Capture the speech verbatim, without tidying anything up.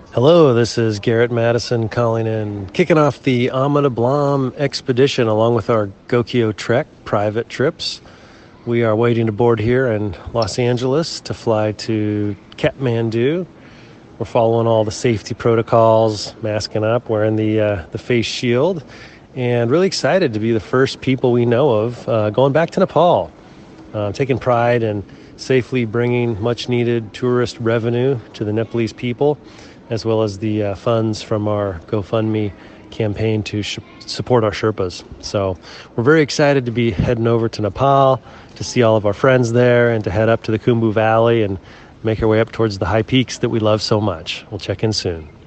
Hello, this is Garrett Madison calling in, kicking off the Amida Blam expedition along with our Gokyo Trek private trips. We are waiting to board here in Los Angeles to fly to Kathmandu. We're following all the safety protocols, masking up, wearing the uh, the face shield, and really excited to be the first people we know of uh, going back to Nepal. Uh, taking pride in safely bringing much-needed tourist revenue to the Nepalese people, as well as the uh, funds from our GoFundMe campaign to sh- support our Sherpas. So we're very excited to be heading over to Nepal, to see all of our friends there, and to head up to the Khumbu Valley and make our way up towards the high peaks that we love so much. We'll check in soon.